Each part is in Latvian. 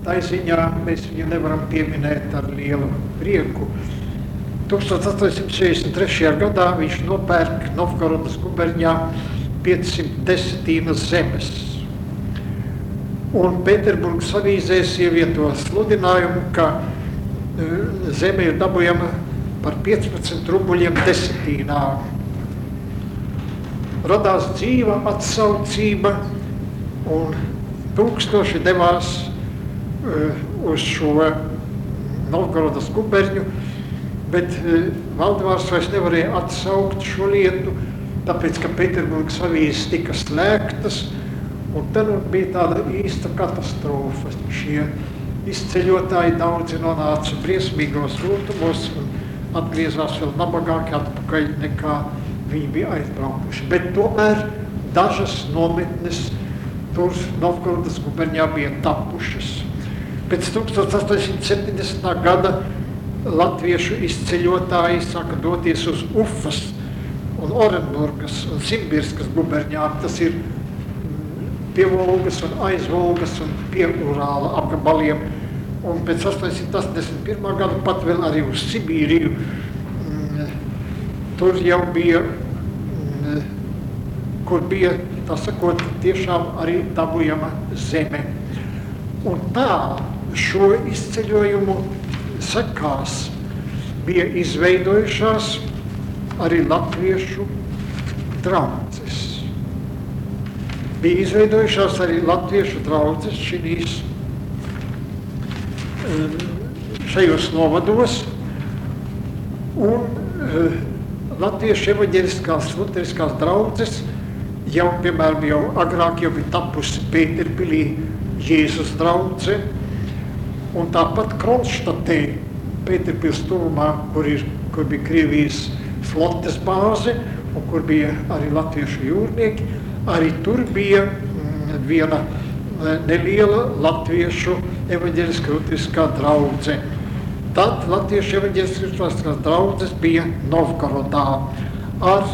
tā ziņā mēs viņu nevaram pieminēt ar lielu prieku. 1863. gadā viņš nopērk Novgorodas guberņā 510 zemes. Un Pēterburgas avīzēs ievieto sludinājumu, ka zeme ir dabujama par 15 rubuļiem desetīnā. Radās dzīva atsaucība un tūkstoši devās uz šo Novgorodas guberņu, bet Valdemārs vairs nevarēja atsaukt šo lietu, tāpēc, ka Pēterburgas avīzes tika slēgtas, un tad bija tāda īsta katastrofa. Šie izceļotāji daudzi nonāca briesmīgos rūtumos un atgriezās vēl nabagāki atpakaļ nekā viņi bija aizbraukuši. Bet tomēr dažas nometnes tur Novgorodas guberņā bija tapušas. Pēc 1870. gada latviešu izceļotāji sāka doties uz Ufas un Orenburgas un Simbirskas guberņām. Tas ir pie Volgas un aiz Volgas un pie Urāla apgabaliem. Un pēc 881. gada pat vēl arī uz Sibīriju. Tur jau bija, kur bija, tā sakot, tiešām arī dabujama zeme. Un tā šo izceļojumu sekās bija izveidojušās arī latviešu draudzes. Bija izveidojušās arī latviešu draudzes šajos novados, un latviešu evaņģeliskās luteriskās draudzes jau, piemēram, jau agrāk jau bija tapusi Pēterpilī Jēzus draudze, un tāpat Kronštatē, Pēterpils tuvumā, kur bija Krievijas flotes bāze, un kur bija arī latviešu jūrnieki, arī tur bija viena neliela latviešu evaņģeliskā luteriskā draudze. Tad latviešu evaņģeliskā luteriskā draudzes bija Novgorodā ar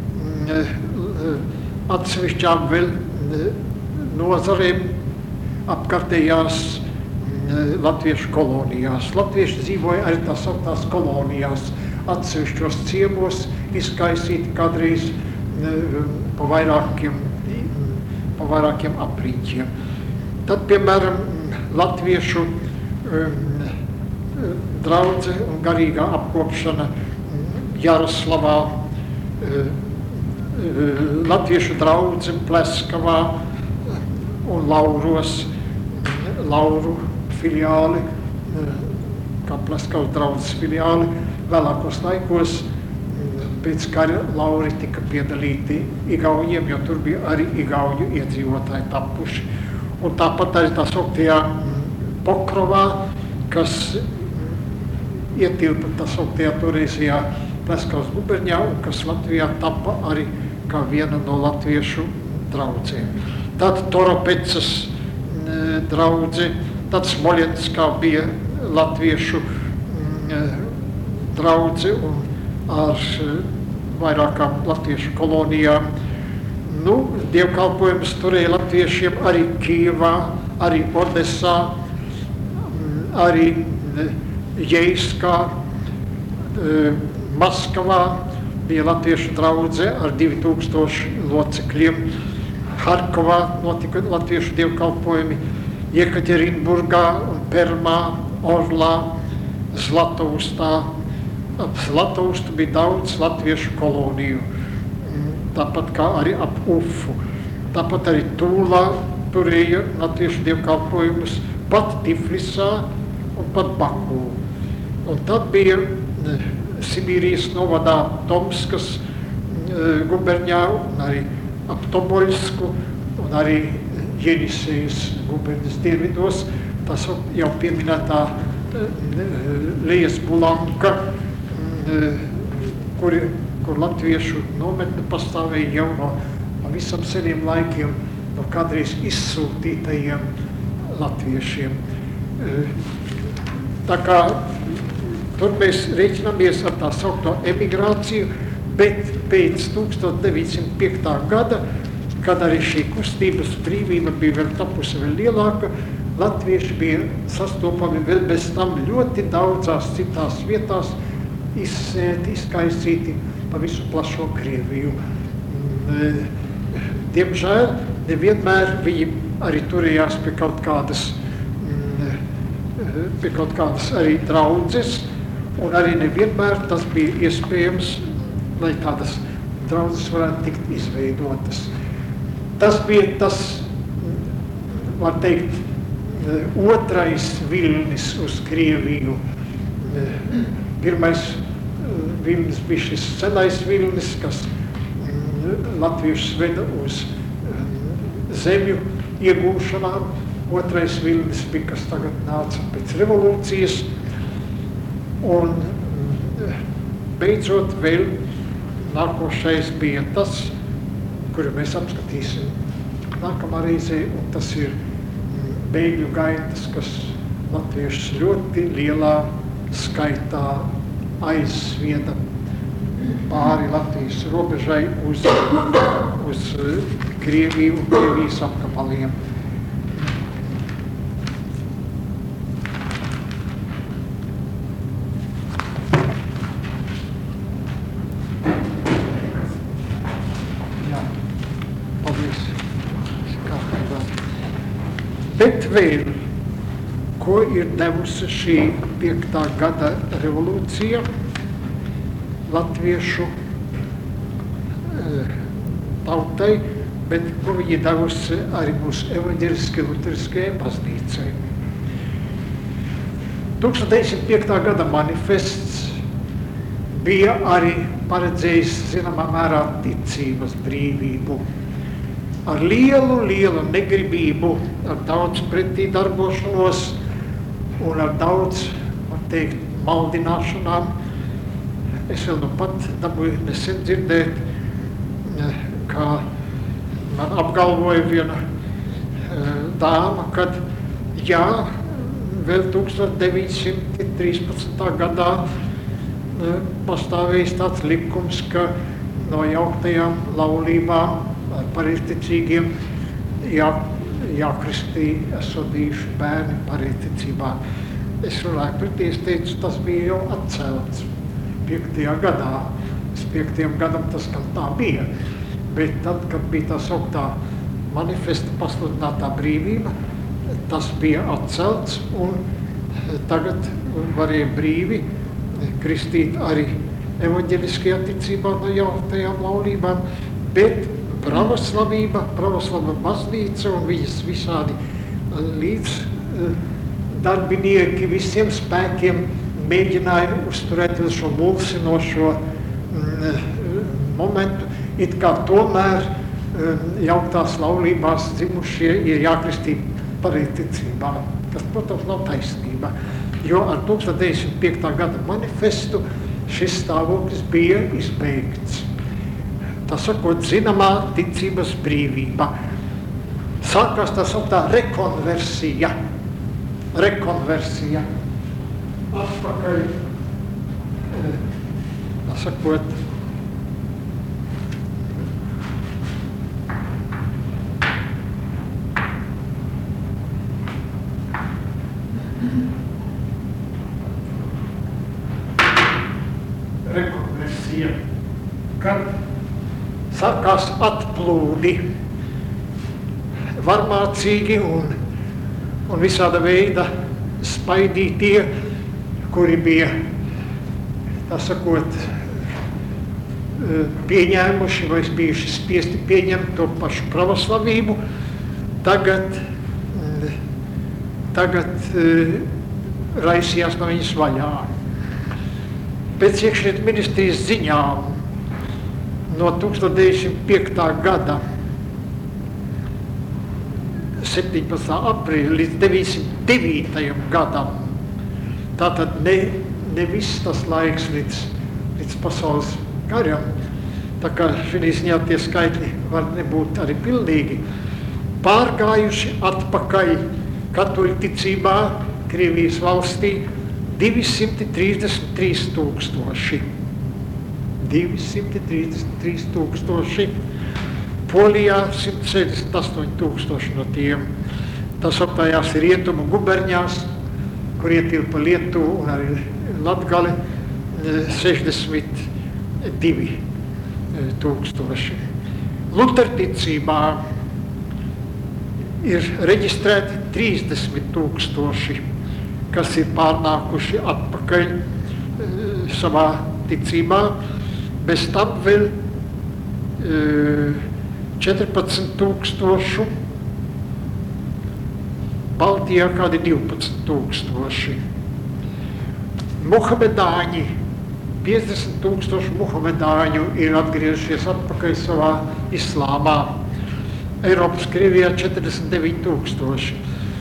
atsevišķām vēl nozarēm apkārtējās latviešu kolonijās. Latvieši dzīvoja arī tās sauktās kolonijās, atsevišķos ciemos, izkaisīti kādreiz pa vairākiem apriņķiem. Tad, piemēram, latviešu draudze un garīgā apkopšana Jaroslavā, latviešu draudze Pleskavā un Lauros, Lauru filiāli, kā Pleskavas draudzes filiāli. Vēlākos laikos pēc kara Lauri tika piedalīti Igauniem, jo tur bija arī igauņu iedzīvotāji tapuši. Un tāpat arī tā sauktajā Pokrovā, kas ietilpa tā sauktajā toreizajā Pleskavas guberņā, un kas Latvijā tapa arī kā viena no latviešu draudzēm. Tad Toropecas draudze, tad Smoļenskā bija latviešu draudze un ar vairākām latviešu kolonijām. Dievkalpojumus turēja latviešiem arī Kijevā, arī Odesā, arī Jeiskā, Maskavā bija latviešu draudze ar 2000 locekļiem. Harkovā notika latviešu dievkalpojumi, Jekaķerinburgā, Permā, Orlā, Zlatoustā. Ap Zlatoustu bija daudz latviešu koloniju, tāpat kā arī ap Ufu. Tāpat arī Tūlā turēja latviešu dievkalpojumus, pat Tiflisā un pat Bakū. Un tad bija Sibīrijas novadā Tomskas guberņā, un arī ap Toboļsku, un arī Jenisejas guberņas dienvidos, tas jau pieminētā Lejas Bulanka, kur latviešu nometne pastāvēja jau no visam seniem laikiem, no kādreiz izsūtītajiem latviešiem. Tā kā tur mēs rēķinamies ar tā saukto emigrāciju, bet pēc 1905. gada, kad arī šī kustības brīvība bija vēl tapusi vēl lielāka, latvieši bija sastopami vēl bez tam ļoti daudzās citās vietās, izkaisīti pa visu plašo Krieviju. Diemžēl nevienmēr viņi arī turējās pie kaut kādas arī draudzes, un arī nevienmēr tas bija iespējams, lai tādas draudzes varētu tikt izveidotas. Tas bija tas, var teikt, otrais vilnis uz Krieviju. Pirmais vilnis bija šis senais vilnis, kas latviešus veda uz zemju iegūšanām. Otrais vilnis bija, kas tagad nāca pēc revolūcijas. Un beidzot vēl nākošais bija tas, kuru mēs apskatīsim nākamā reizē, un tas ir bēgļu gaitas, kas latviešus ļoti lielā skaitā aizsvieda pāri Latvijas robežai uz Krieviju un Krievijas apgabaliem. Bet vēl, ko ir devusi šī 5. gada revolūcija latviešu tautai, bet ko viņi devusi arī mūsu evaņģeliskajai luteriskajai baznīcai. 1905. gada manifests bija arī paredzējis zināmā mērā ticības brīvību. Ar lielu negribību, ar daudz pretī darbošanos un ar daudz, var teikt, maldināšanām. Es vēl nu pat dabūju nesen dzirdēt, kā man apgalvoja viena dāma, kad jā, vēl 1913. gadā pastāvējis tāds likums, ka no jauktajām laulībām ar pareizticīgiem jākristī esot bijuši bērni pareizticībā. Es runāju pretī, es teicu, tas bija jau atcelts 5. gadā. 5. gadam tas gan tā bija, bet tad, kad bija tā sauktā manifesta pasludinātā brīvība, tas bija atcelts, un tagad varēja brīvi kristīt arī evaņģeliskajā ticībā no jauktajām laulībām, bet pravoslavā baznīca un viņas visādi līdzdarbinieki visiem spēkiem mēģināja uzturēt šo mulsinošo momentu, it kā tomēr jauktās laulībās dzimušie ir jākristī pareizticībā, kas, protams, nav taisnība, jo ar 1905. gada manifestu šis stāvoklis bija izbeigts. Tā sakot, zināmā ticības brīvība. Sākās tā sauktā rekonversija. Atpakaļ, tā sakot, rekonversija, kad sākās atplūdi, varmācīgi un visāda veida spaidītie, kuri bija, tā sakot, pieņēmuši vai bijuši spiesti pieņemt to pašu pravoslavību, tagad raisījās no viņas vaļā. Pēc iekšlietu ministrijas ziņām no 1905. gada 17. aprīļa līdz 909. gadam, tātad ne viss tas laiks līdz pasaules karam, tā kā šī ziņā tie skaitļi var nebūt arī pilnīgi, pārgājuši atpakaļ katoļu ticībā Krievijas valstī 233 tūkstoši. 233 tūkstoši, Polijā 168 tūkstoši no tiem. tā sauktājās rietumu guberņās, kur ietilpa Lietuva un arī Latgali 62 tūkstoši. Luterticībā ir reģistrēti 30 tūkstoši, kas ir pārnākuši atpakaļ savā ticībā, bez tam vēl 14 tūkstošu, Baltijā kādi 12 tūkstoši. Muhamedāņi, 50 tūkstoši muhamedāņu ir atgriežies atpakaļ savā islāmā. Eiropas Krievijā 49 tūkstoši,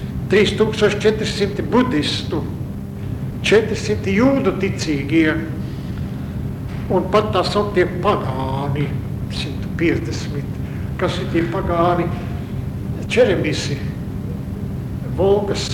3400 budistu, 400 jūdu ticīgie un pat tā sauktie pagāni, 150. Kas ir tie pagāni? Čeremisi, Volgas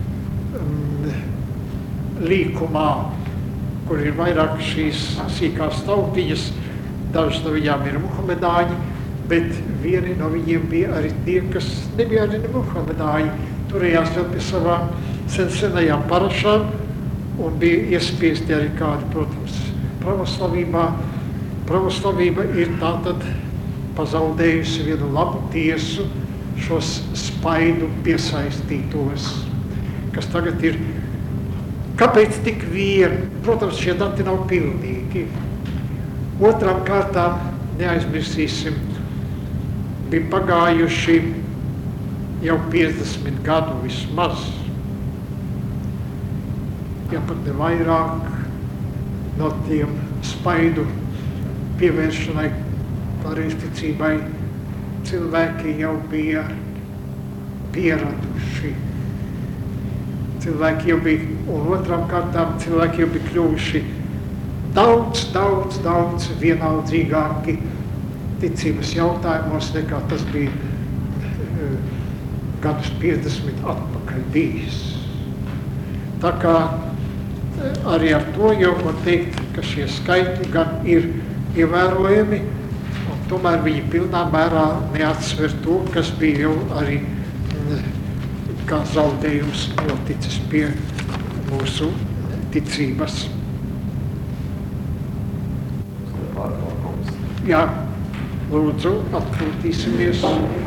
līkumā, kur ir vairāk šīs sīkās tautiņas, dažas no viņām ir muhamedāņi, bet vieni no viņiem bija arī tie, kas nebija arī muhamedāņi, turējās vēl pie savām senajām parašām un bija iespiesti arī kādi, protams, pravoslavībā. Pravoslavība ir tātad pazaudējusi vienu labu tiesu šos spaidu piesaistītos, kas tagad ir. Kāpēc tik vien? Protams, šie dati nav pilnīgi. Otrām kārtām, neaizmirsīsim, bija pagājuši jau 50 gadu vismaz, ja pat ne vairāk, no tiem spaidu pievēršanai pareizticībai cilvēki jau bija pieraduši. Cilvēki jau bija, un otrām kārtām cilvēki jau bija kļuvuši daudz vienaldzīgāki ticības jautājumos, nekā tas bija gadus 50 atpakaļ bijis. Tā kā arī ar to jau var teikt, ka šie skaitļi gan ir ievērojami, un tomēr viņi pilnā mērā neatsver to, kas bija jau arī kā zaudējums noticis pie mūsu ticības. Jā, lūdzu, atpūtīsimies.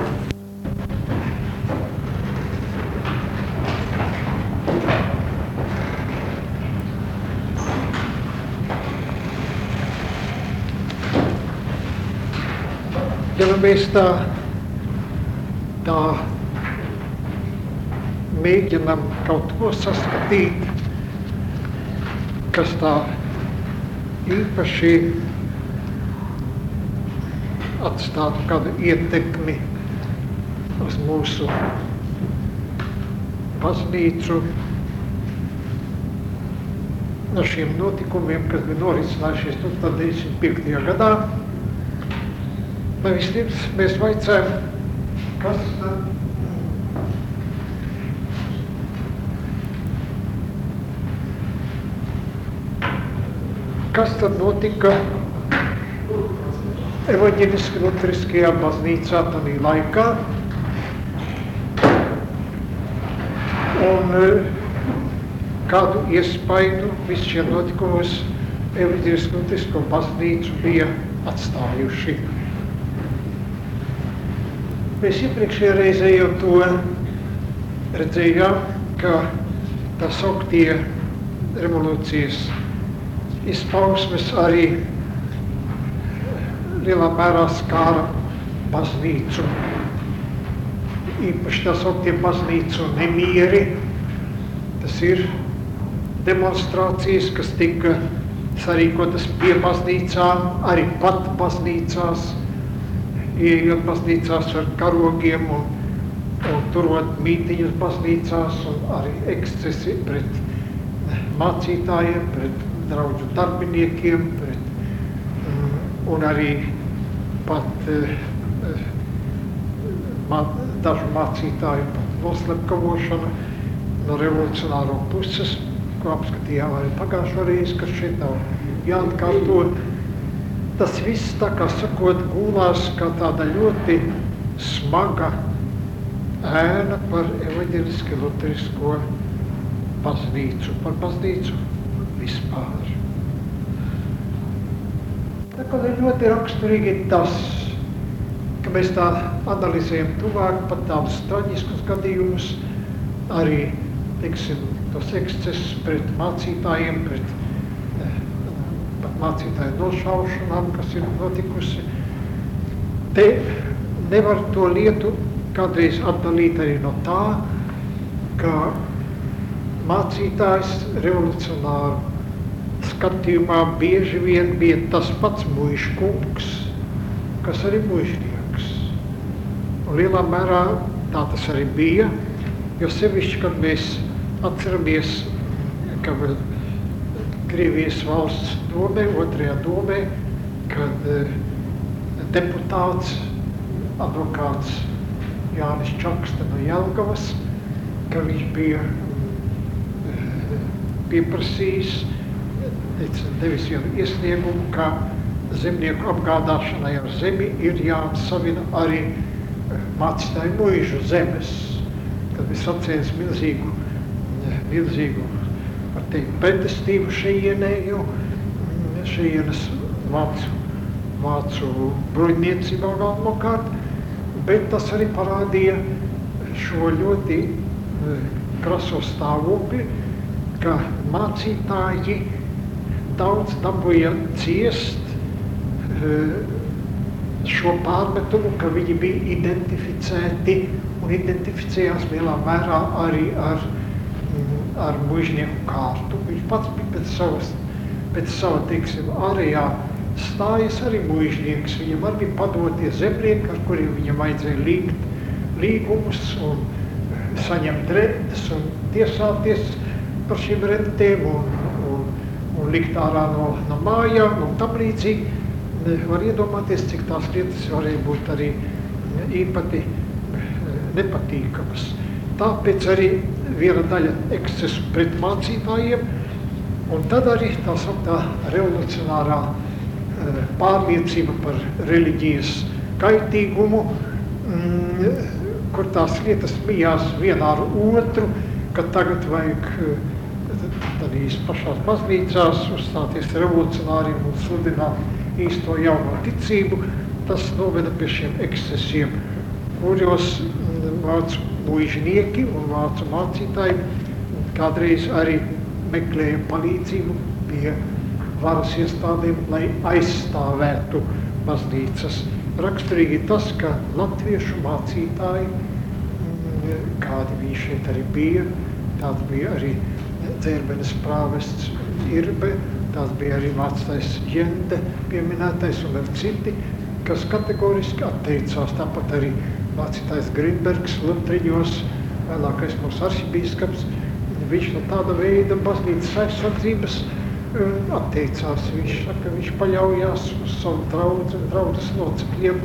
Ja mēs tā mēģinam kaut ko saskatīt, kas tā īpaši atstātu kādu ietekmi uz mūsu baznīcu, no šiem notikumiem, kas bija norisinājušies 1995. gadā. Vispirms mēs vaicājam, kas tad notika evaņģeliski luteriskajā baznīcā tādā laikā. Un kādu iespaidu visi šie notikumi uz evaņģelisko luterisko baznīcu bija atstājuši. Mēs iepriekšējā reizē jau to redzējām, ka tā sauktie revolūcijas izpausmes arī lielā mērā skāra baznīcu. Īpaši tā sauktie baznīcu nemieri, tas ir demonstrācijas, kas tika sarīkotas pie baznīcām, arī pat baznīcās, ieejot baznīcās ar karogiem un turot mītiņas baznīcās, un arī ekscesi pret mācītājiem, pret draudžu darbiniekiem, un arī pat dažu mācītāju noslepkavošana no revolucionāro puses, ko apskatījām arī pagājušo reizi, kas šeit nav jāatkārto. Tas viss, tā kā sakot, gulās kā tāda ļoti smaga ēna par evaņģeliski luterisko baznīcu, par baznīcu vispār. Tā kā ir ļoti raksturīgi tas, ka mēs tā analizējam tuvāk pat tādus traģiskus gadījumus, arī, teiksim, tos ekscesus pret mācītājiem, pret pat mācītāju nošaušanām, kas ir notikusi. Te nevar to lietu kādreiz atdalīt arī no tā, ka mācītājs revolucionāru skatījumā bieži vien bija tas pats muižkungs, kas arī muižnieks. Un lielā mērā tā tas arī bija, jo sevišķi, kad mēs atceramies, ka Krievijas valsts domē, otrajā domē, kad deputāts, advokāts Jānis Čakste no Jelgavas, ka viņš bija pieprasījis, devis vienu iesniegumu, ka zemnieku apgādāšanai ar zemi ir jāatsavina arī mācītāju muižu zemes. Tad bija sacējis milzīgu, var teikt, pretestību šeienē, jo šeienes vācu bruņniecībā galvenokārt, bet tas arī parādīja šo ļoti kraso stāvokli, ka mācītāji daudz dabūja ciest šo pārmetumu, ka viņi bija identificēti un identificējās lielā mērā arī ar muižnieku kārtu. Viņš pats bija pēc sava, teiksim, ārējā stājas arī muižnieks. Viņam arī bija padotie zemnieki, ar kuriem viņam vajadzēja līgt līgumus un saņemt rentas un tiesāties par šīm rentēm un likt ārā no mājām un tam līdzīgi. Var iedomāties, cik tās lietas varēja būt arī īpati nepatīkamas. Tāpēc arī viena daļa ekscesu pret mācītājiem, un tad arī tā sauktā revolucionārā pārliecība par reliģijas kaitīgumu, kur tās lietas mijās vienā ar otru, ka tagad vajag tādīs pašās baznīcās uzstāties revolucionāriem un sludināt īsto jauno ticību. Tas noveda pie šiem ekscesiem, kuros vācu muižnieki un vācu mācītāji kādreiz arī meklēja palīdzību pie varas iestādēm, lai aizstāvētu baznīcas. Raksturīgi tas, ka latviešu mācītāji, kādi viņi šeit arī bija, tāds bija arī Dzērbenes prāvests Irbe, tāds bija arī mācītājs Jende pieminētais un vēl citi, kas kategoriski atteicās. Tāpat arī mācītājs Grinbergs Lutriņos, vēlākais mūsu arhibīskaps, viņš no tāda veida baznīcas aizsardzības atteicās. Viņš saka, viņš paļaujās uz savu draudzes locekļiem,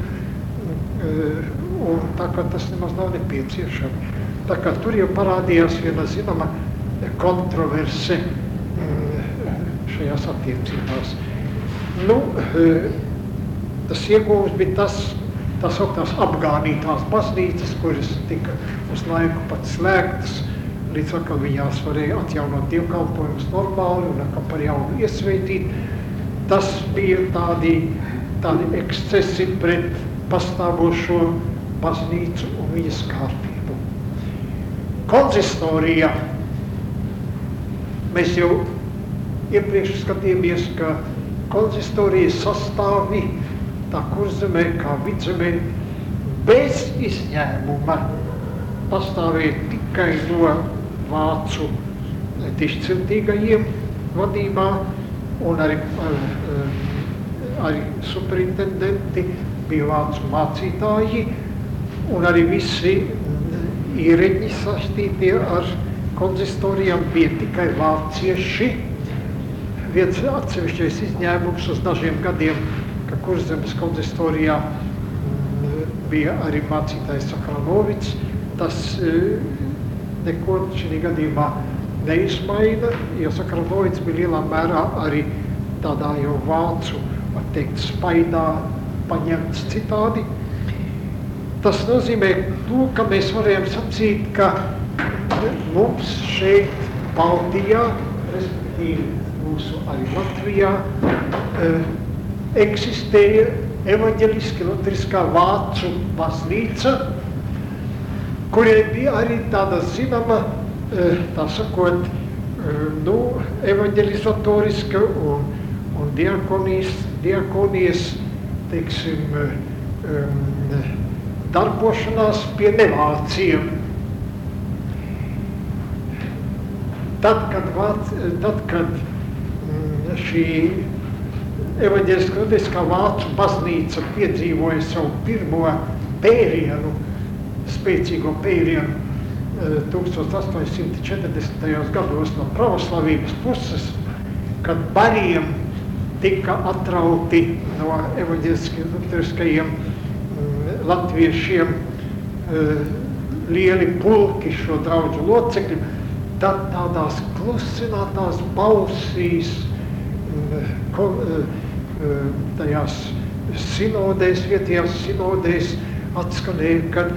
un tā kā tas nemaz nav nepieciešams. Tā kā tur jau parādījās viena zināma kontroverse šajās attiecībās. Tas ieguvums bija tā sauktās apgānītās baznīcas, kuras tika uz laiku pat slēgtas, līdz atkal viņās varēja atjaunot dievkalpojumus normāli un atkal par jaunu iesveitīt. Tas bija tādi ekscesi pret pastāvošo baznīcu un viņas kārtību. Konzistorija. Mēs jau iepriekš skatījāmies, ka konzistorijas sastāvi tā Kurzemē kā Vidzemē bez izņēmuma pastāvēja tikai no vācu dišciltīgajiem vadībā un arī superintendenti bija vācu mācītāji un arī visi ierēģi saistītie ar konzistorijām bija tikai vācieši. Viens atsevišķais izņēmums uz dažiem gadiem, ka Kurzemes konzistorijā bija arī mācītājs Sakranovics. Tas neko šī gadījumā neizmaina, jo Sakranovics bija lielā mērā arī tādā jau vācu, var teikt, spaidā paņemts citādi. Tas nozīmē to, ka mēs varējām sacīt, ka mums šeit Baltijā, respektīvi mūsu arī Latvijā, eksistēja evaņģeliski luteriskā vācu baznīca, kurai bija arī tāda zināma, tā sakot, evaņģelizatoriska un diakonijas, teiksim, darbošanās pie nevāciem. Tad, kad šī evaņģeliskā luteriskā vācu baznīca piedzīvoja savu pirmo pērienu, spēcīgo pērienu 1840. gados no pravoslavības puses, kad bariem tika atrauti no evaņģeliskajiem luteriskajiem latviešiem lieli pulki šo draudžu locekļu, tad tādās klusinātās balsīs, tajās sinodēs, vietējās sinodēs atskanēja, kad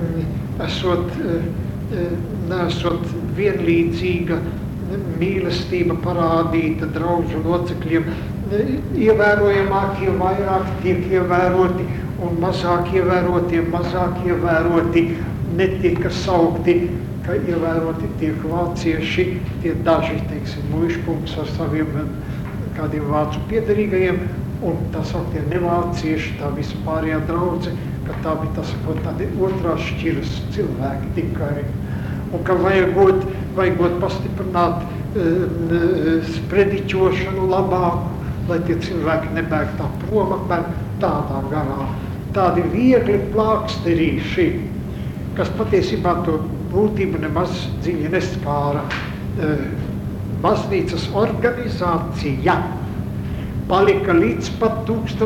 nesot vienlīdzīga mīlestība parādīta draudžu locekļiem, ievērojamākie vairāk tiek ievēroti un mazāk ievēroti netika saukti, ka ievēroti tiek vācieši, tie daži, teiksim, muiškungs ar saviem kādiem vācu piederīgajiem, un tā sauktie nevācieši, tā visa pārējā draudze, ka tā bija tā sakot tādi otrās šķiras cilvēki tikai. Un ka vajagot pastiprināt sprediķošanu labāku, lai tie cilvēki nebēg tā prom apmēram tādā garā. Tādi viegli plāksterīši, kas patiesībā to būtību nemaz dziļi neskāra. Baznīcas organizācija palika līdz pat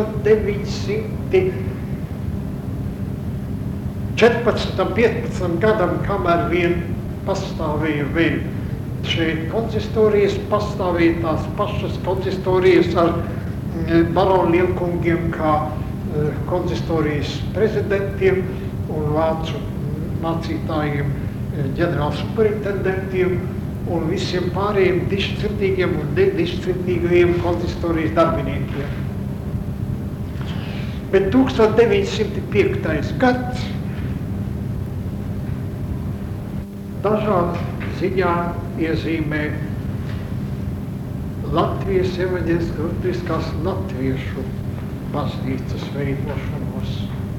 1914-15 gadam, kamēr vien pastāvēja vēl šeit konzistorijas, pastāvēja tās pašas konzistorijas ar baronu lielkungiem kā konzistorijas prezidentiem un vācu mācītājiem, ģenerālsuperintendentiem un visiem pārējiem dišcirtīgiem un nedišcirtīgajiem konzistorijas darbiniekiem. Bet 1905. gads dažādā ziņā iezīmē Latvijas evaņģeliskās luteriskās latviešu baznīcas veidošanos.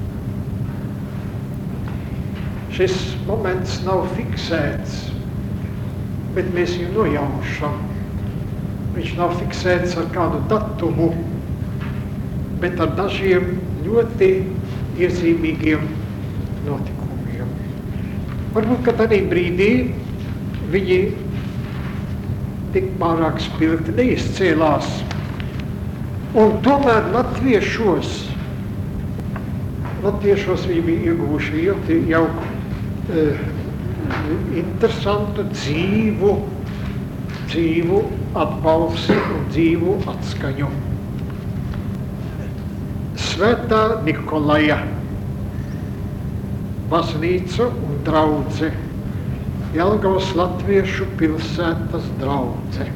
Šis moments nav fiksēts, bet mēs viņu nojaušam. Viņš nav fiksēts ar kādu datumu, bet ar dažiem ļoti iezīmīgiem notikumiem. Varbūt, ka tādā brīdī viņi tik pārāk spilgti neizcēlās. Un tomēr latviešos viņi bija ieguvuši ļoti jauku, interesantu, dzīvu atbalstu un dzīvu atskaņu. Svētā Nikolaja baznīca un draudze, Jelgavas latviešu pilsētas draudze.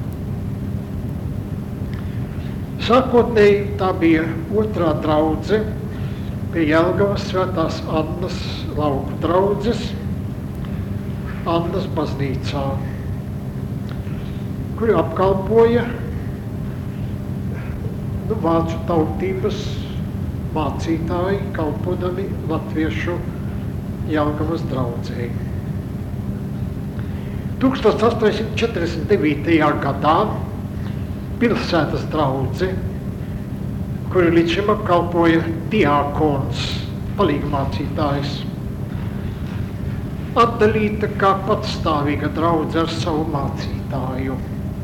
Sākotnēji tā bija otrā draudze pie Jelgavas Svētās Annas lauku draudzes, Annas baznīcā, kuri apkalpoja vācu tautības mācītāji, kalpodami latviešu Jelgavas draudzei. 1849. gadā pilsētas draudze, kuri līdz šim apkalpoja diakons, palīgmācītājs, atdalīta kā patstāvīga draudze ar savu mācītāju.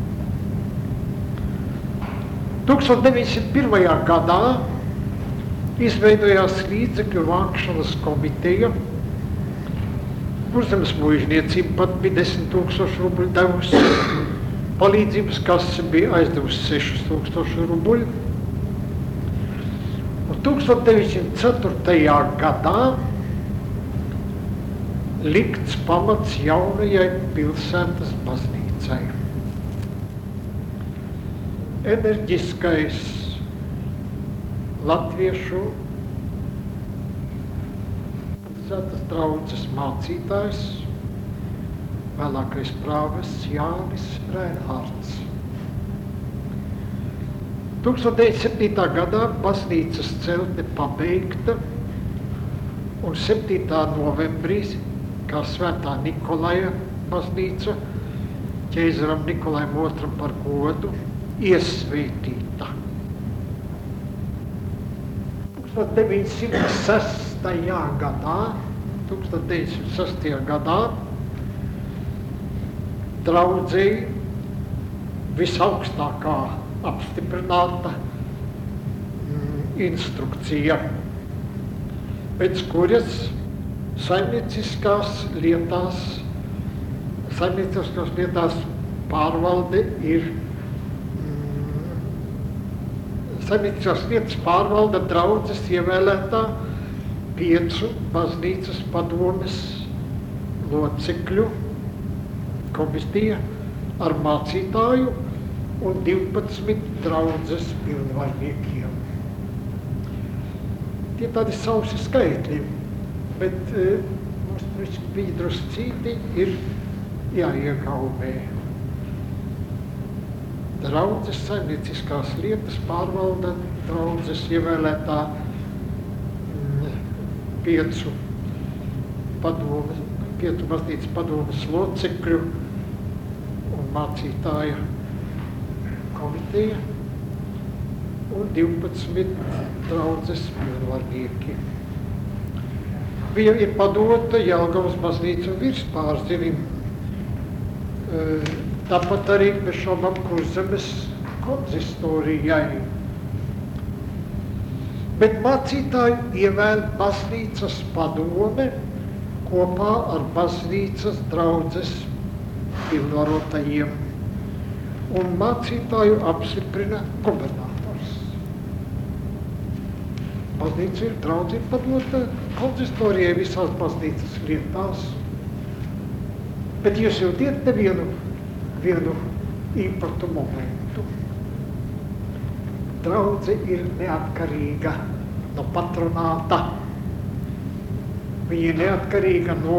1901. gadā izveidojās līdzekļu vākšanas komiteja, Kurzemes muižniecība pat bija 10 000 rubļu devusi, palīdzības kase bija aizdevusi 6 000 rubļu. Un 1904. gadā likts pamats jaunajai pilsētas baznīcai. Enerģiskais latviešu pilsētas draudzes mācītājs, vēlākais prāvests Jānis Reinhards. 1907. gadā baznīcas celtne pabeigta, un 7. novembrī, kā Svētā Nikolaja baznīca, ķeizaram Nikolajam II par godu, iesvētīta. 1906. gadā draudzei visaugstākā apstiprināta instrukcija, pēc kuras saimnieciskās lietās pārvalde ir saimnieciskās lietas pārvalda draudzes ievēlētā 5 baznīcas padomes locekļu komisija ar mācītāju un 12 draudzes pilnvarniekiem. Tie tādi sausi skaitļi, bet mums viņi druscīti ir jāiegaumē. Draudzes saimnieciskās lietas pārvalda draudzes ievēlētā 5 baznīcas padomes locekļu un mācītāja komiteja un 12 draudzes pilnvarnieki. Viņa ir padota Jelgavas baznīcu virspārzinim, tāpat arī bez šaubām Kurzemes konzistorijai. Bet mācītāju ievēl baznīcas padome kopā ar baznīcas draudzes pilnvarotajiem, un mācītāju apstiprina gubernators. Baznīca ir draudze padota konzistorijai visās baznīcas lietās, bet jūs jūtiet nevienu īpatu momentu. Draudze ir neatkarīga no patronāta. Viņa ir neatkarīga no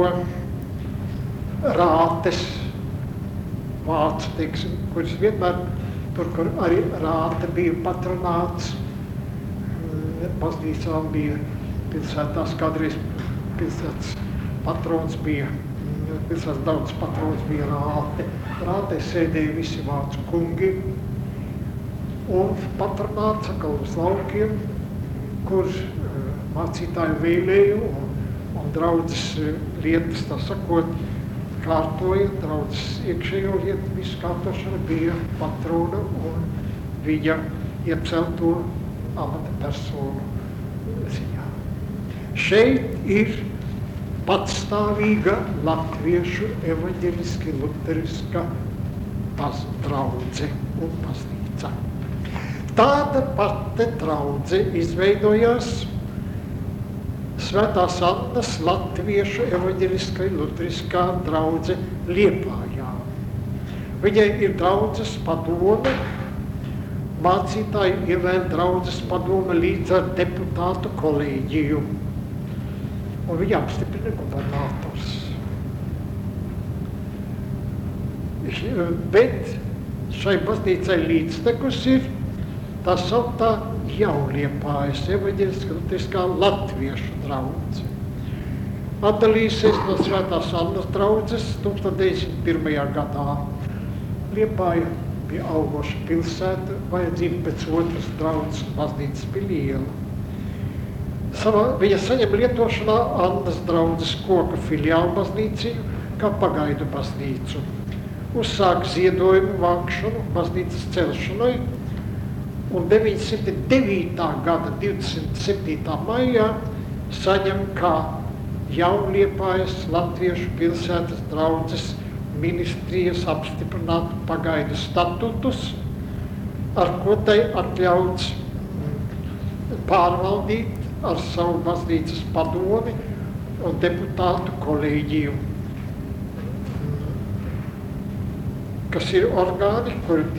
rātes vācu, teiksim, kuras vienmēr, tur, kur arī rāte bija patronāts, baznīcām bija pilsētās, kādreiz pilsētas patrons bija, pilsētas daudz patrons bija rāte. Rātē sēdēja visi vācu kungi, un patronāts atkal uz laukiem, kur mācītāju vēlēju un draudzes lietas, tā sakot, kārtoja, draudzes iekšējo lietu, visu kārtošana bija patrona un viņa iecelto amata personu ziņā. Šeit ir patstāvīga latviešu evaņģeliski luteriska draudze un baznīca. Tāda pati draudze izveidojās Svētās Annas latviešu evaņģeliskai luteriskā draudze Liepājā. Viņai ir draudzes padome, mācītāji ievēl draudzes padome līdz ar deputātu kolēģiju, un viņa apstiprina gubernators. Bet šai baznīcai līdztekus ir tā sauktā Jaunliepājas evaņģeliskā luteriskā latviešu draudze. Atdalīsies no Svētās Annas draudzes 1901. gadā. Liepāja bija augoša pilsēta, vajadzība pēc otras draudzes baznīcas bija liela. Viņa saņem lietošanā Annas draudzes koka filiālu baznīciņu kā pagaidu baznīcu. Uzsāk ziedojumu vākšanu baznīcas celšanai, un 909. gada 27. maijā saņem kā Jaunliepājas latviešu pilsētas draudzes ministrijas apstiprinātu pagaidu statutus, ar ko tai atļauts pārvaldīt ar savu baznīcas padomi un deputātu kolēģiju, kas ir orgāni,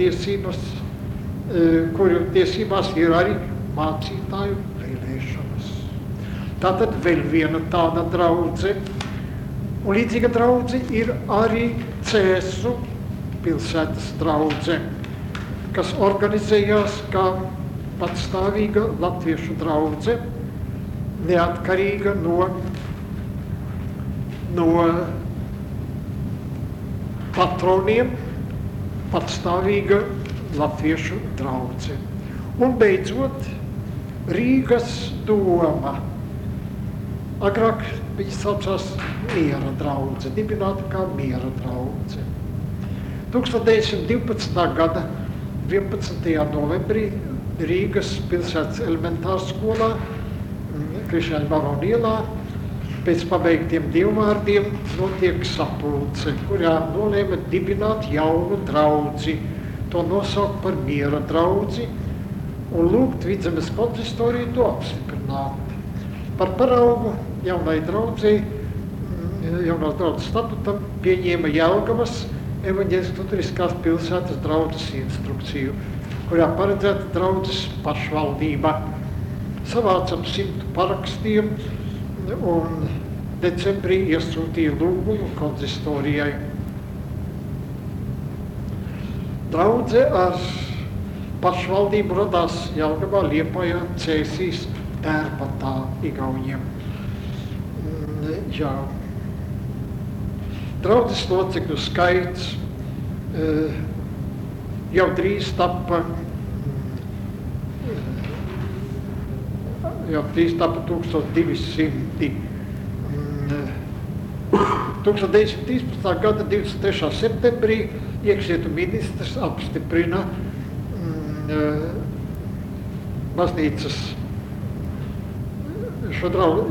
kuru tiesībās ir arī mācītāju vēlēšanas. Tātad vēl viena tāda draudze, un līdzīga draudze ir arī Cēsu pilsētas draudze, kas organizējās kā patstāvīga latviešu draudze, neatkarīga no patroniem, patstāvīga latviešu draudze. Un beidzot, Rīgas doma. Agrāk viņa saucās Miera draudze, dibināta kā Miera draudze. 1912. gada 11. novembrī Rīgas pilsētas elementārskolā Krišņāņa Barona ielā pēc pabeigtiem dievvārdiem notiek sapulce, kurā nolēma dibināt jaunu draudzi, to nosaukt par Miera draudzi un lūgt Vidzemes konzistoriju to apstiprināt. Par paraugu jaunai draudzei, jaunās draudzes statutam pieņēma Jelgavas evaņģeliskās pilsētas draudzes instrukciju, kurā paredzēta draudzes pašvaldība. Savācam 100 parakstījumu un decembrī iesūtīja lūgumu konzistorijai. Draudze ar pašvaldību radās Jelgavā, Liepājā, Cēsīs, Tērpatā, Igauniem. Jā. Draudzes locekļu skaits jau drīz tappa 1200. 1913. gada 23. septembrī iekšlietu ministrs apstiprina baznīcas šo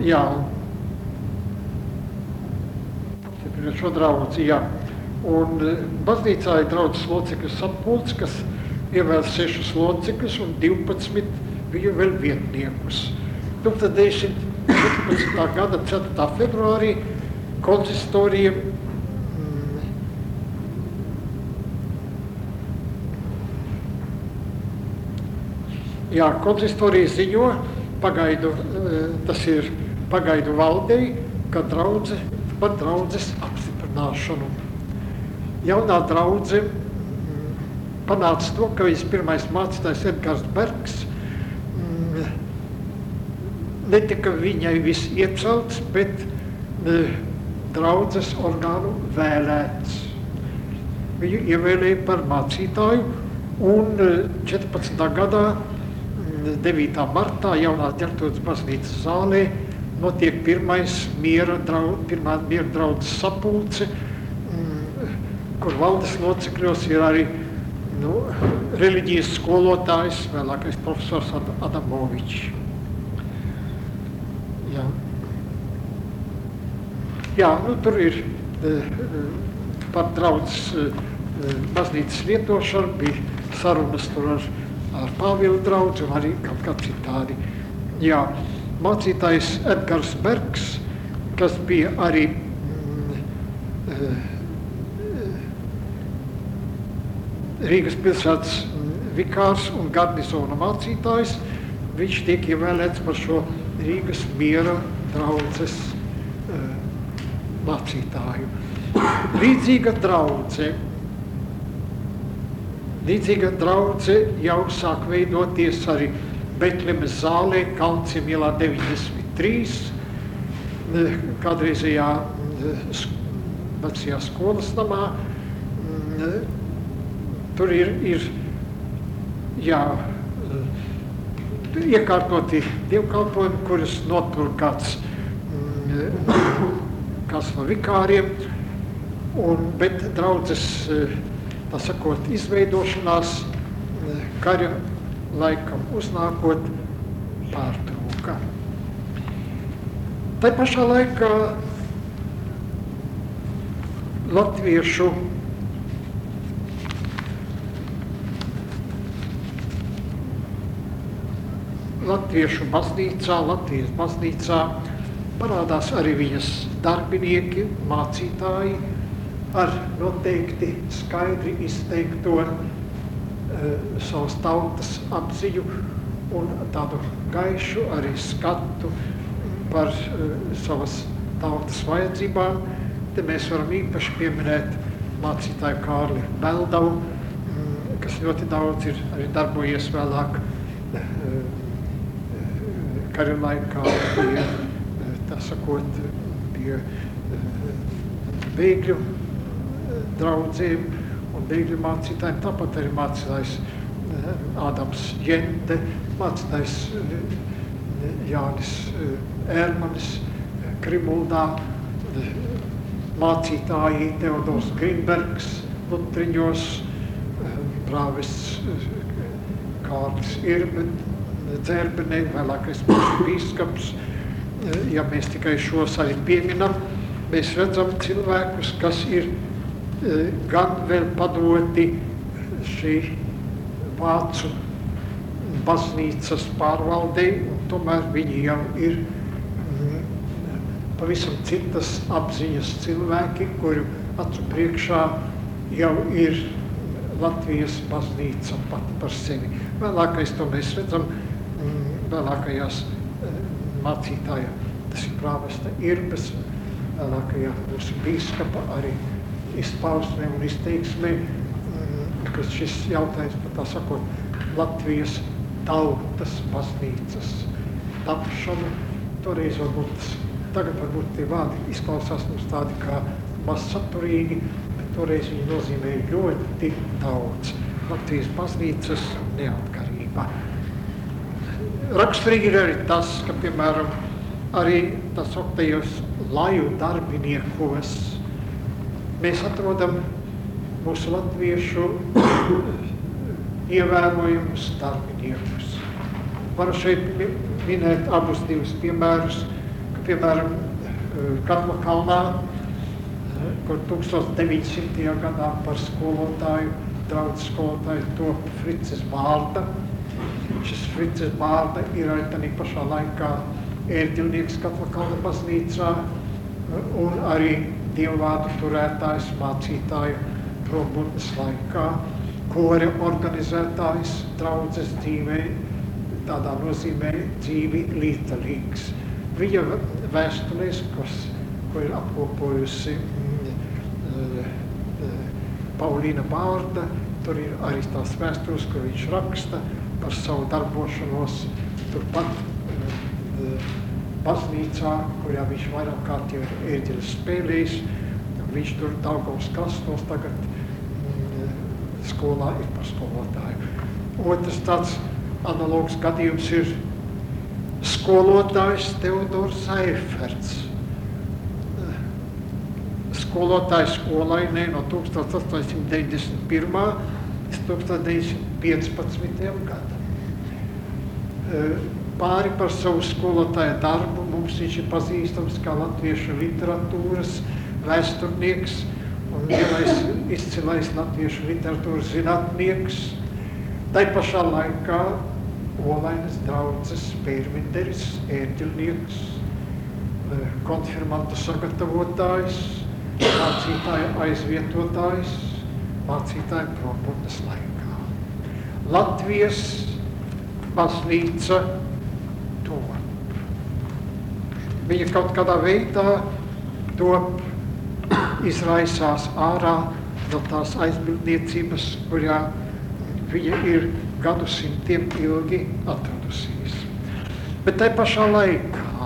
draudzi, jā. Un baznīcā ir draudzes locekļu sapulce, kas ievēl 6 locekļus un 12 bija vēl vietniekus. 1914. gada 4. februārī konzistorija konzistorija ziņo tas ir pagaidu valdei, ka par draudzes apstiprināšanu. Jaunā draudze panāca to, ka vispirmais mācītājs Edgars Bergs netika viņai viss iecelts, bet draudzes orgānu vēlēts. Viņu ievēlēja par mācītāju un 14. gadā 9. martā jaunās ģerbtuves baznīcas zālē notiek pirmā miera draudzes sapulce, kur valdes locekļos ir arī reliģijas skolotājs, vēlākais profesors Adamovičs. Tur ir par draudzes baznīcas lietošanu, bija sarunas tur ar Pāvila draudzi un arī kaut kā citādi. Mācītājs Edgars Bergs, kas bija arī Rīgas pilsētas vikārs un garnizona mācītājs, viņš tiek ievēlēts par šo Rīgas miera draudzes mācītāju. Līdzīga draudze jau sāk veidoties arī Betlemes zālē, Kalnciem ielā 93, kādreizējā vecajā skolas namā. Tur ir iekārtoti dievkalpojumi, kurus notur kāds no vikāriem, bet draudzes, tā sakot, izveidošanās kara laikam uznākot pārtrūka. Tai pašā laikā latviešu baznīcā, Latvijas baznīcā parādās arī viņas darbinieki, mācītāji ar noteikti skaidri izteikto savas tautas apziņu un tādu gaišu arī skatu par savas tautas vajadzībām. Te mēs varam īpaši pieminēt mācītāju Kārli Beldavu, kas ļoti daudz ir arī darbojies vēlāk kara laikā pie, tā sakot, pie bēgļu draudzēm un bēgļu mācītājiem. Tāpat arī mācītājs Ādams Jente, mācītājs Jānis Ērmanis Krimuldā, mācītāji Teodors Grinbergs Lutriņos, prāvests Kārlis Dzērbenē, vēlākais bīskaps. Ja mēs tikai šos arī pieminam, mēs redzam cilvēkus, kas ir gan vēl padoti šī vācu baznīcas pārvaldei, un tomēr viņi jau ir pavisam citas apziņas cilvēki, kuru acu priekšā jau ir Latvijas baznīca pati par sevi. Vēlākais to mēs redzam vēlākajās mācītāja, tas ir prāvesta Irbes, vēlākajā mūsu bīskapa arī izpausmē un izteiksmē, kas šis jautājums par tā sakot Latvijas tautas baznīcas tapšanu. Toreiz tagad varbūt tie vārdi izklausās mums tādi kā maz saturīgi, bet toreiz viņi nozīmēja ļoti daudz. Latvijas baznīcas neatkarība. Raksturīgi ir arī tas, ka, piemēram, arī tā sauktajos laju darbiniekos mēs atrodam mūsu latviešu ievērojumus darbiniekus. Varu šeit minēt abus divus piemērus, ka, piemēram, Katla kalnā, kur 1900. gadā par skolotāju, draudzes skolotāju top Fricis Bārda. Šis Fricis Bārda ir arī tādā pašā laikā ērģelnieks Katla kalna baznīcā un arī dievvvārdu turētājs, mācītāju prombūtnes laikā, kore organizētājs draudzes dzīvē, tādā nozīmē dzīvi līdzdalīgs. Viņa vēstulēs, ko ir apkopojusi Paulīna Bārda, tur ir arī tās vēstules, kur viņš raksta par savu darbošanos turpat baznīcā, kurā viņš vairāk kārt jau ir ērģeles spēlējis. Viņš tur Daugavas Krasnos tagad skolā ir par skolotāju. Otrs tāds analogs gadījums ir skolotājs Teodors Seiferts. Skolotājs skolainē no 1891. līdz 1915. gadam. Pāri par savu skolotāja darbu mums viņš ir pazīstams kā latviešu literatūras vēsturnieks un lielais izcilais latviešu literatūras zinātnieks. Tai pašā laikā Olainas draudzes pērminderis, ērģelnieks, konfirmantu sagatavotājs, mācītāja aizvietotājs, mācītāja prombūtnes laikā. Latvijas baznīca top. Viņa kaut kādā veidā top izraisās ārā no tās aizbildniecības, kurā viņa ir gadsimtiem ilgi atradusies. Bet tai pašā laikā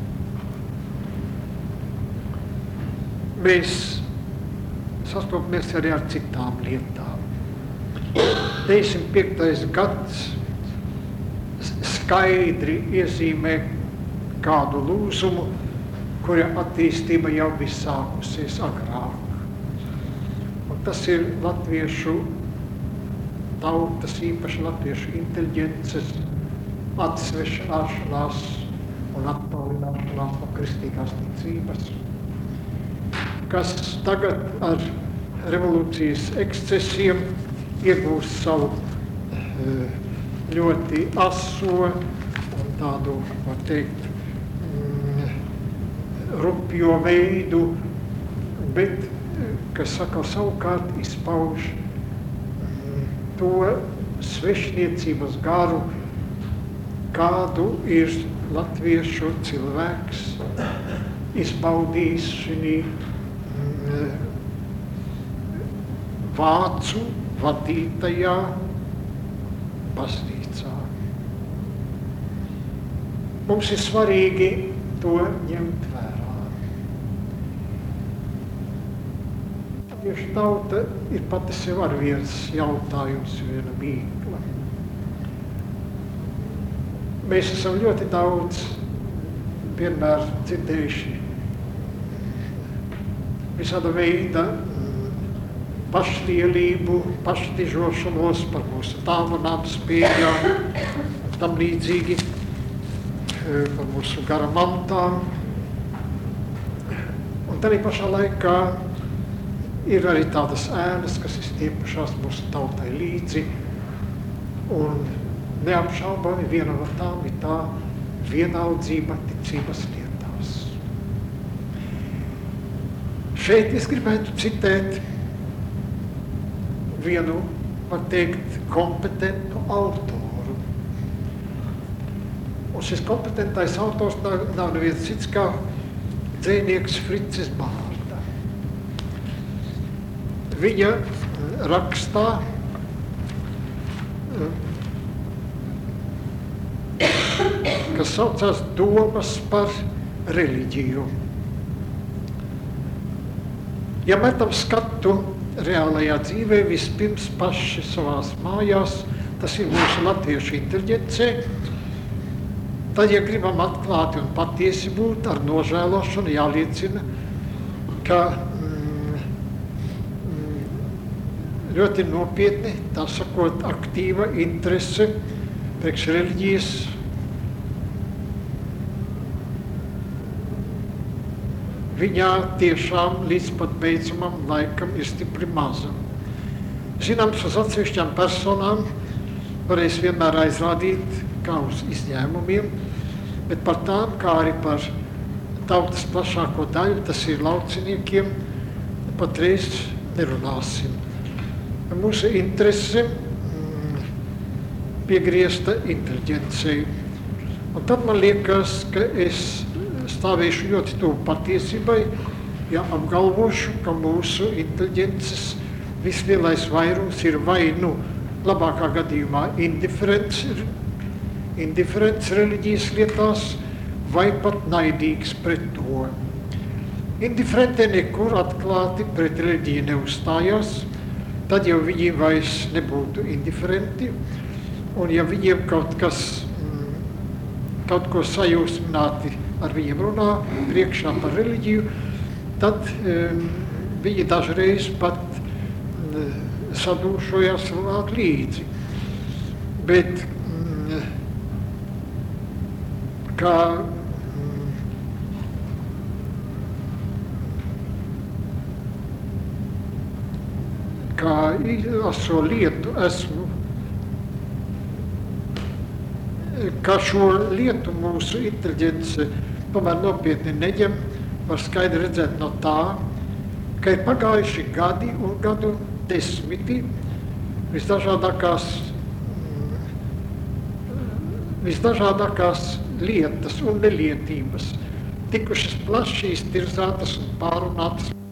mēs sastopamies arī ar citām lietām. 95. gads skaidri iezīmē kādu lūzumu, kura attīstība jau bija sākusies agrāk. Un tas ir latviešu tautas, īpaši latviešu inteliģences atsvešināšanās un attālināšanās no kristīgās ticības, kas tagad ar revolūcijas ekscesiem iegūst savu ļoti aso un tādu, var teikt, rupjo veidu, bet, kas saka, savukārt izpauž to svešniecības garu, kādu ir latviešu cilvēks izbaudījis šī vācu vadītajā baznīcā. Mums ir svarīgi to ņemt vērā. Tieši tauta ir pati sev ar viens jautājums, viena mīkla. Mēs esam ļoti daudz vienmēr dzirdējuši visāda veida pašlielību, paštižošanos par mūsu dāvanām, spējām, tam līdzīgi, par mūsu garamantām. Un tādā pašā laikā ir arī tādas ēnas, kas ir stiepušās mūsu tautai līdzi. Un neapšaubami viena no tām ir tā vienaldzība ticības lietās. Šeit es gribētu citēt vienu, var teikt, kompetentu autoru. Un šis kompetentais autors nav neviens cits kā dzejnieks Fricis Bārda. Viņa rakstā kas saucās Domas par reliģiju. Ja metam skatu reālajā dzīvē, vispirms paši savās mājās, tas ir mūsu latviešu inteliģencē, tad, ja gribam atklāti un patiesi būt, ar nožēlošanu jāliecina, ka ļoti nopietni, tā sakot, aktīva interese priekš reliģijas viņā tiešām līdz pat beidzamam laikam ir stipri maza. Zināms, uz atsevišķām personām varēs vienmēr aizrādīt kā uz izņēmumiem, bet par tām, kā arī par tautas plašāko daļu, tas ir lauciniekiem, patreiz nerunāsim. Mūsu interese piegriezta inteliģencei. Un tad man liekas, ka es stāvēšu ļoti tuvu patiesībai, ja apgalvošu, ka mūsu inteliģences vislielais vairums ir vai nu labākā gadījumā indiferents reliģijas lietās, vai pat naidīgs pret to. Indiferenti nekur atklāti pret reliģiju neuzstājās, tad jau viņiem vairs nebūtu indiferenti, un ja viņiem kaut ko sajūsmināti ar viņiem runā priekšā par reliģiju, tad viņi dažreiz pat sadūšojās runāt līdzi. Bet kā šo lietu esmu, ka šo lietu mūsu inteliģence tomēr nopietni neņem, var skaidri redzēt no tā, ka ir pagājuši gadi un gadu desmiti visdažādākās lietas un nelietības tikušas plaši iztirzātas un pārunātas